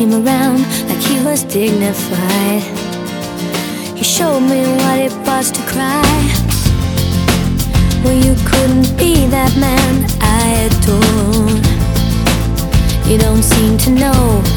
Came around like he was dignified. He showed me what it was to cry. Well, you couldn't be that man I adored. You don't seem to know